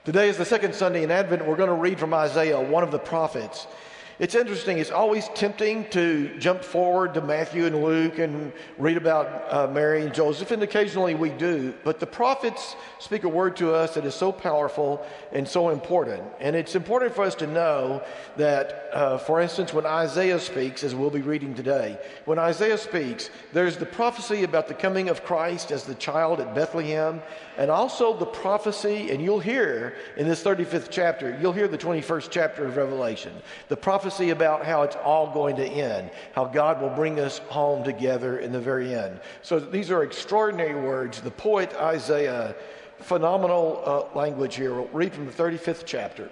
Today is the second Sunday in Advent. We're going to read from Isaiah, one of the prophets. It's interesting. It's always tempting to jump forward to Matthew and Luke and read about Mary and Joseph, and occasionally we do. But the prophets speak a word to us that is so powerful and so important. And it's important for us to know that, for instance, when Isaiah speaks, as we'll be reading today, when Isaiah speaks, there's the prophecy about the coming of Christ as the child at Bethlehem, and also the prophecy, and you'll hear in this 35th chapter, you'll hear the 21st chapter of Revelation, the prophecy about how it's all going to end, how God will bring us home together in the very end. So these are extraordinary words. The poet Isaiah, phenomenal language here. We'll read from the 35th chapter.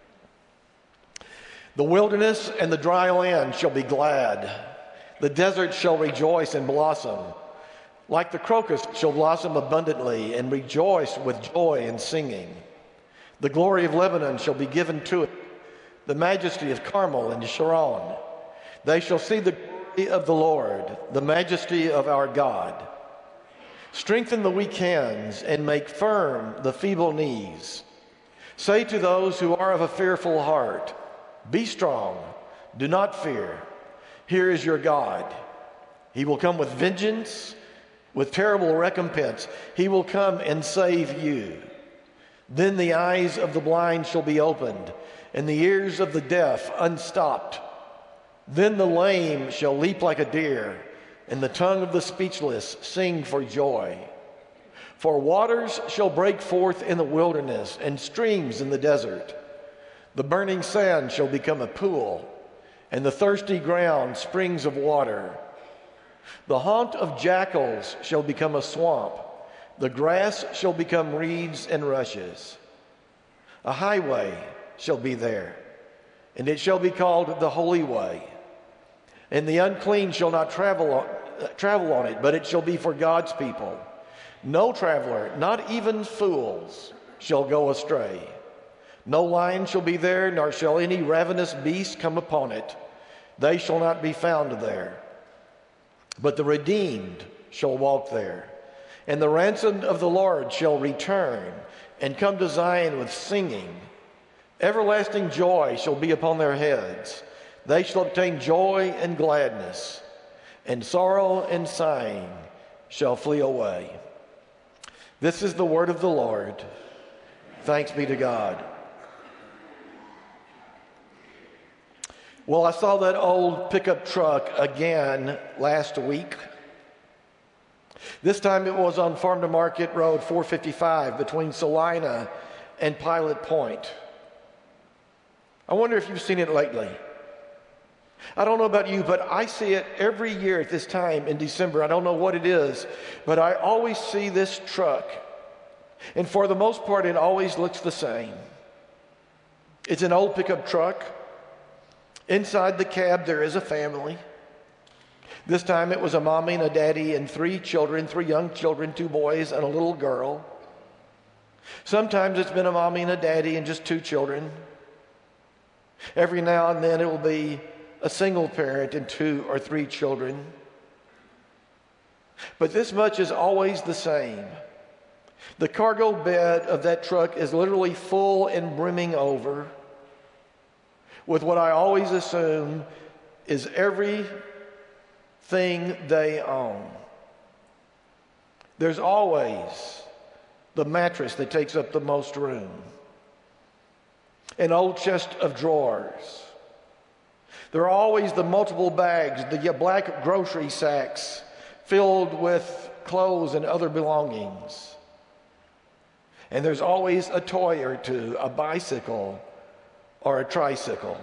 The wilderness and the dry land shall be glad. The desert shall rejoice and blossom. Like the crocus shall blossom abundantly and rejoice with joy and singing. The glory of Lebanon shall be given to it, the majesty of Carmel and Sharon. They shall see the glory of the Lord, the majesty of our God. Strengthen the weak hands and make firm the feeble knees. Say to those who are of a fearful heart, be strong, do not fear. Here is your God. He will come with vengeance, with terrible recompense. He will come and save you. Then the eyes of the blind shall be opened, and the ears of the deaf unstopped. Then the lame shall leap like a deer, and the tongue of the speechless sing for joy. For waters shall break forth in the wilderness, and streams in the desert. The burning sand shall become a pool, and the thirsty ground springs of water. The haunt of jackals shall become a swamp. The grass shall become reeds and rushes. A highway shall be there, and it shall be called the Holy Way. And the unclean shall not travel on it, but it shall be for God's people. No traveler, not even fools, shall go astray. No lion shall be there, nor shall any ravenous beast come upon it. They shall not be found there. But the redeemed shall walk there, and the ransomed of the Lord shall return and come to Zion with singing. Everlasting joy shall be upon their heads. They shall obtain joy and gladness, and sorrow and sighing shall flee away. This is the word of the Lord. Thanks be to God. Well, I saw that old pickup truck again last week. This time it was on Farm to Market Road 455 between Salina and Pilot Point. I wonder if you've seen it lately. I don't know about you, but I see it every year at this time in December. I don't know what it is, but I always see this truck. And for the most part, it always looks the same. It's an old pickup truck. Inside the cab, there is a family. This time it was a mommy and a daddy and three young children, 2 boys and a little girl. Sometimes it's been a mommy and a daddy and just 2 children. Every now and then it will be a single parent and 2 or 3 children. But this much is always the same. The cargo bed of that truck is literally full and brimming over with what I always assume is everything they own. There's always the mattress that takes up the most room, an old chest of drawers. There are always the multiple bags, the black grocery sacks filled with clothes and other belongings. And there's always a toy or two, a bicycle or a tricycle.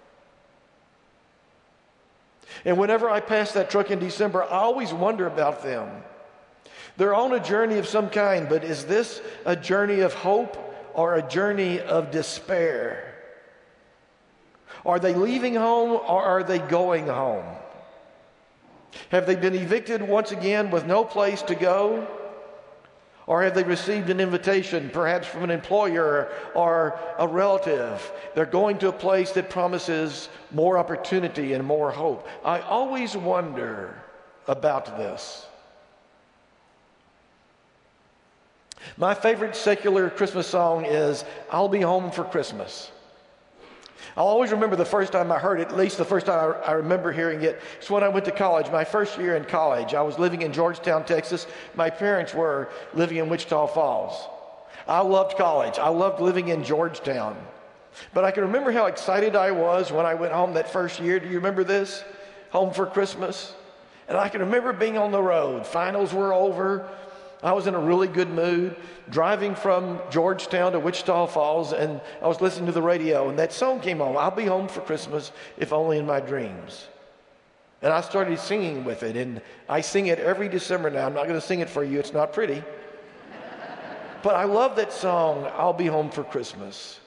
And whenever I pass that truck in December, I always wonder about them. They're on a journey of some kind, but is this a journey of hope or a journey of despair? Are they leaving home or are they going home? Have they been evicted once again with no place to go? Or have they received an invitation, perhaps from an employer or a relative? They're going to a place that promises more opportunity and more hope. I always wonder about this. My favorite secular Christmas song is I'll Be Home for Christmas. I'll always remember the first time I heard it, at least the first time I remember hearing it. It's when I went to college, my first year in college. I was living in Georgetown, Texas. My parents were living in Wichita Falls. I loved college. I loved living in Georgetown. But I can remember how excited I was when I went home that first year. Do you remember this? Home for Christmas. And I can remember being on the road. Finals were over. I was in a really good mood, driving from Georgetown to Wichita Falls, and I was listening to the radio, and that song came on, I'll be home for Christmas, if only in my dreams. And I started singing with it, and I sing it every December now. I'm not going to sing it for you. It's not pretty. But I love that song, I'll be home for Christmas.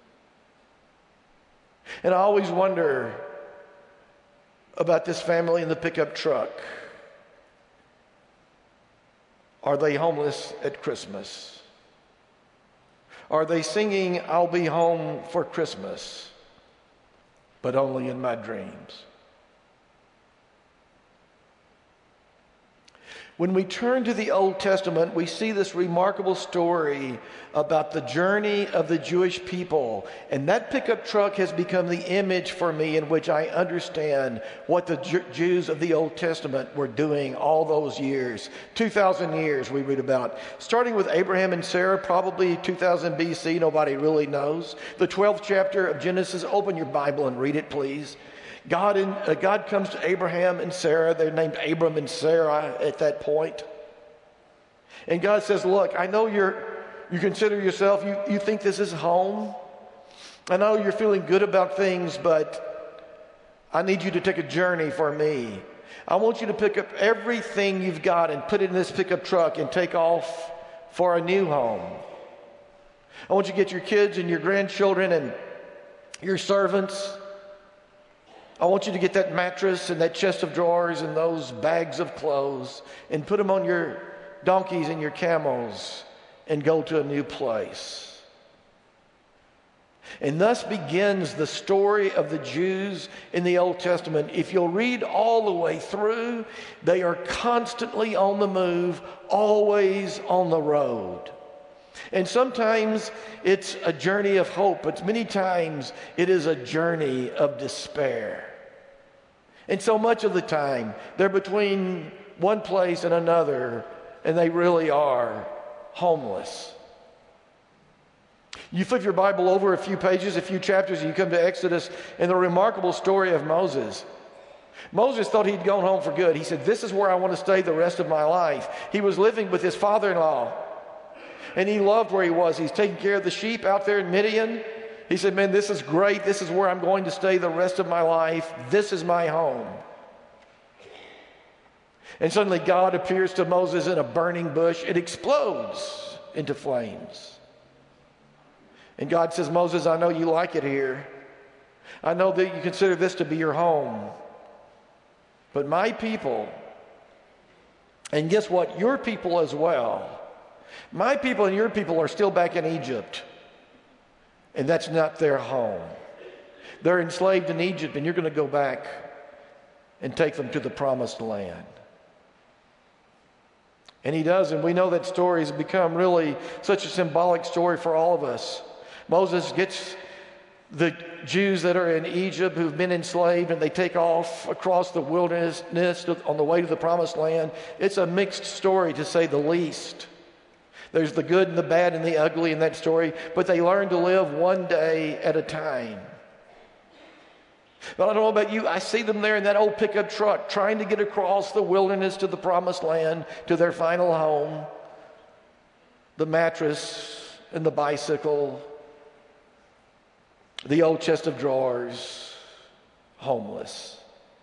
And I always wonder about this family in the pickup truck. Are they homeless at Christmas? Are they singing, I'll be home for Christmas, but only in my dreams? When we turn to the Old Testament, we see this remarkable story about the journey of the Jewish people. And that pickup truck has become the image for me in which I understand what the Jews of the Old Testament were doing all those years. 2,000 years we read about. Starting with Abraham and Sarah, probably 2000 BC, nobody really knows. The 12th chapter of Genesis, open your Bible and read it, please. God comes to Abraham and Sarah. They're named Abram and Sarah at that point. And God says, look, I know you consider yourself, you think this is home. I know you're feeling good about things, but I need you to take a journey for me. I want you to pick up everything you've got and put it in this pickup truck and take off for a new home. I want you to get your kids and your grandchildren and your servants. I want you to get that mattress and that chest of drawers and those bags of clothes and put them on your donkeys and your camels and go to a new place. And thus begins the story of the Jews in the Old Testament. If you'll read all the way through, they are constantly on the move, always on the road. And sometimes it's a journey of hope, but many times it is a journey of despair. And so much of the time, they're between one place and another, and they really are homeless. You flip your Bible over a few pages, a few chapters, and you come to Exodus and the remarkable story of Moses. Moses thought he'd gone home for good. He said, this is where I want to stay the rest of my life. He was living with his father-in-law. And he loved where he was. He's taking care of the sheep out there in Midian. He said, man, this is great. This is where I'm going to stay the rest of my life. This is my home. And suddenly God appears to Moses in a burning bush. It explodes into flames. And God says, Moses, I know you like it here. I know that you consider this to be your home. But my people, and guess what? Your people as well. My people and your people are still back in Egypt, and that's not their home. They're enslaved in Egypt, and you're going to go back and take them to the promised land. And he does, and we know that story has become really such a symbolic story for all of us. Moses gets the Jews that are in Egypt who've been enslaved, and they take off across the wilderness on the way to the promised land. It's a mixed story, to say the least. There's the good and the bad and the ugly in that story, but they learn to live one day at a time. But I don't know about you, I see them there in that old pickup truck trying to get across the wilderness to the promised land, to their final home. The mattress and the bicycle, the old chest of drawers, homeless.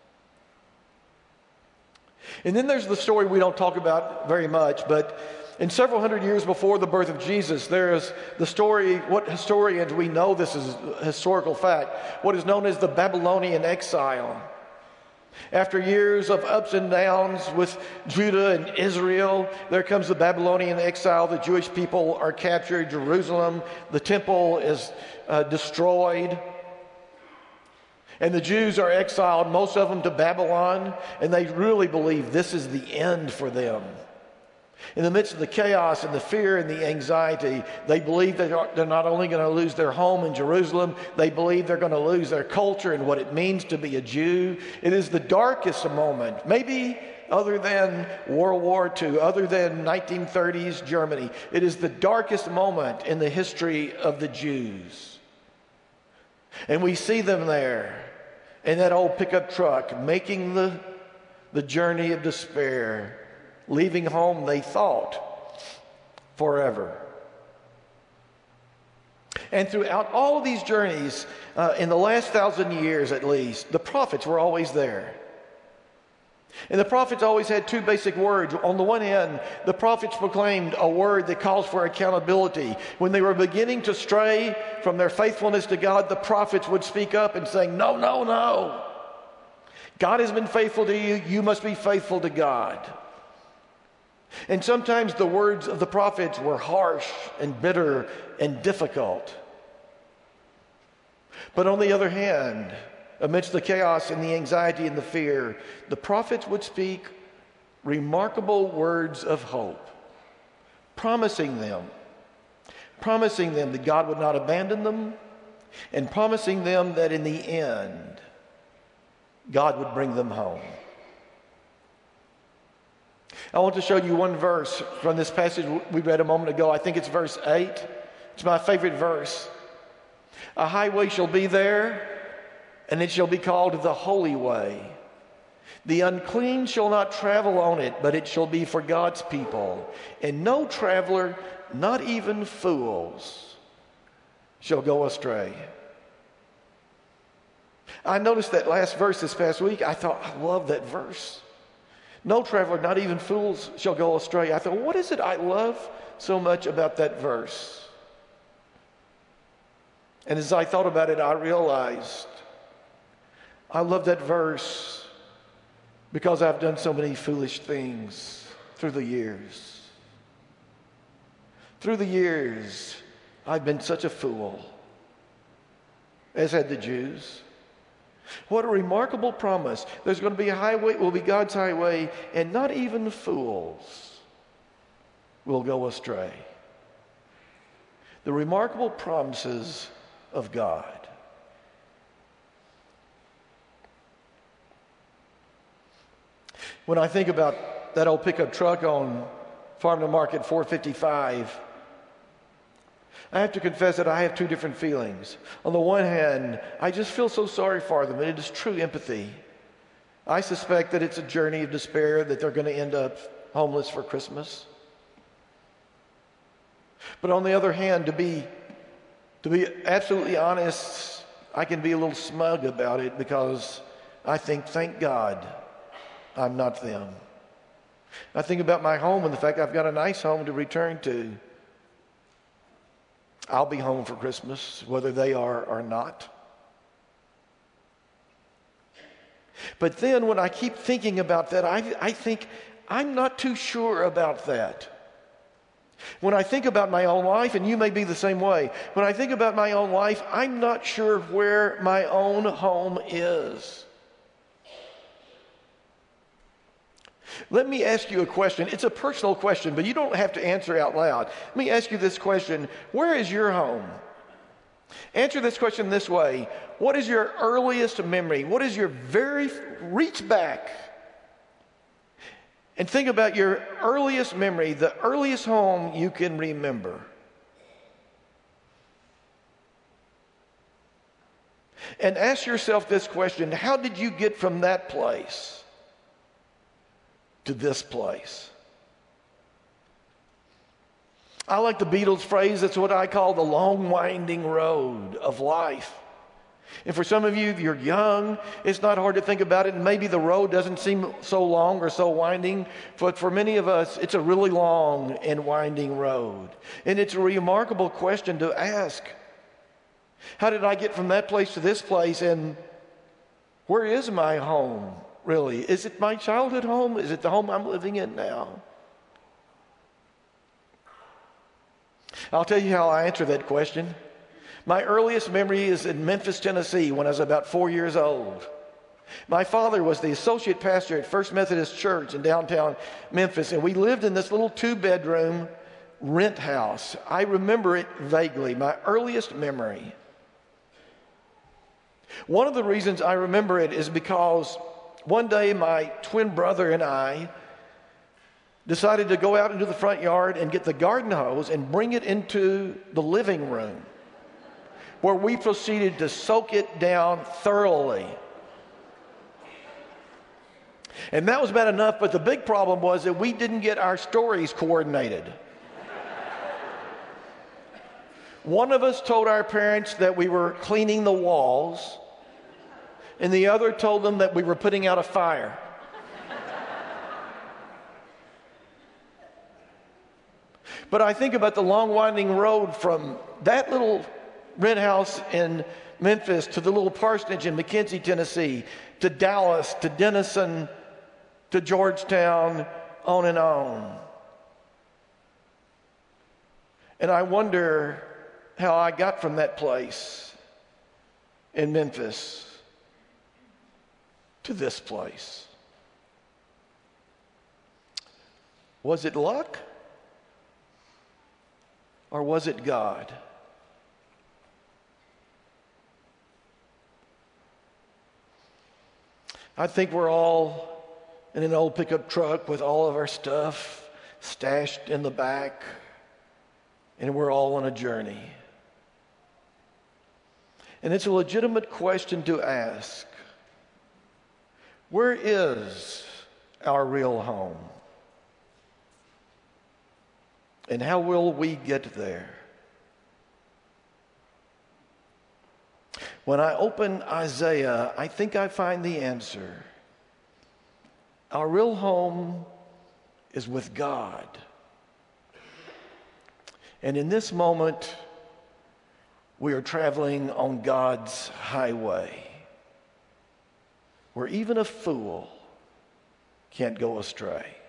And then there's the story we don't talk about very much, but in several hundred years before the birth of Jesus, there is the story, what historians, we know this is a historical fact, what is known as the Babylonian exile. After years of ups and downs with Judah and Israel, there comes the Babylonian exile. The Jewish people are captured. Jerusalem, the temple is destroyed. And the Jews are exiled, most of them to Babylon, and they really believe this is the end for them. In the midst of the chaos and the fear and the anxiety, they believe that they're not only going to lose their home in Jerusalem, they believe they're going to lose their culture and what it means to be a Jew. It is the darkest moment, maybe other than World War II, other than 1930s Germany. It is the darkest moment in the history of the Jews. And we see them there in that old pickup truck making the journey of despair, leaving home, they thought, forever. And throughout all of these journeys, in the last 1,000 years at least, the prophets were always there. And the prophets always had two basic words. On the one hand, the prophets proclaimed a word that calls for accountability. When they were beginning to stray from their faithfulness to God, the prophets would speak up and say, no, no, no. God has been faithful to you. You must be faithful to God. And sometimes the words of the prophets were harsh and bitter and difficult. But on the other hand, amidst the chaos and the anxiety and the fear, the prophets would speak remarkable words of hope, promising them that God would not abandon them, and promising them that in the end, God would bring them home. I want to show you one verse from this passage we read a moment ago. I think it's verse 8. It's my favorite verse. A highway shall be there, and it shall be called the Holy Way. The unclean shall not travel on it, but it shall be for God's people. And no traveler, not even fools, shall go astray. I noticed that last verse this past week. I thought, I love that verse. No traveler, not even fools, shall go astray. I thought, what is it I love so much about that verse? And as I thought about it, I realized I love that verse because I've done so many foolish things through the years. Through the years, I've been such a fool, as had the Jews. What a remarkable promise. There's going to be a highway, it will be God's highway, and not even fools will go astray. The remarkable promises of God. When I think about that old pickup truck on Farm to Market 455, I have to confess that I have two different feelings. On the one hand, I just feel so sorry for them, and it is true empathy. I suspect that it's a journey of despair, that they're going to end up homeless for Christmas. But on the other hand, to be absolutely honest, I can be a little smug about it because I think, thank God, I'm not them. I think about my home and the fact I've got a nice home to return to. I'll be home for Christmas, whether they are or not. But then when I keep thinking about that, I think I'm not too sure about that. When I think about my own life, and you may be the same way, when I think about my own life, I'm not sure where my own home is. Let me ask you a question. It's a personal question, but you don't have to answer out loud. Let me ask you this question. Where is your home? Answer this question this way. What is your earliest memory? What is your reach back and think about your earliest memory, the earliest home you can remember. And ask yourself this question: how did you get from that place to this place? I like the Beatles phrase, it's what I call the long winding road of life. And for some of you, if you're young, it's not hard to think about it, and maybe the road doesn't seem so long or so winding, but for many of us, it's a really long and winding road. And it's a remarkable question to ask. How did I get from that place to this place, and where is my home, really? Is it my childhood home? Is it the home I'm living in now? I'll tell you how I answer that question. My earliest memory is in Memphis, Tennessee, when I was about 4 years old. My father was the associate pastor at First Methodist Church in downtown Memphis, and we lived in this little 2-bedroom rent house. I remember it vaguely, my earliest memory. One of the reasons I remember it is because one day my twin brother and I decided to go out into the front yard and get the garden hose and bring it into the living room, where we proceeded to soak it down thoroughly. And that was bad enough, but the big problem was that we didn't get our stories coordinated. One of us told our parents that we were cleaning the walls, and the other told them that we were putting out a fire. But I think about the long winding road from that little rent house in Memphis to the little parsonage in McKenzie, Tennessee, to Dallas, to Denison, to Georgetown, on and on. And I wonder how I got from that place in Memphis to this place. Was it luck? Or was it God? I think we're all in an old pickup truck with all of our stuff stashed in the back, and we're all on a journey. And it's a legitimate question to ask. Where is our real home? And how will we get there? When I open Isaiah, I think I find the answer. Our real home is with God. And in this moment, we are traveling on God's highway, where even a fool can't go astray.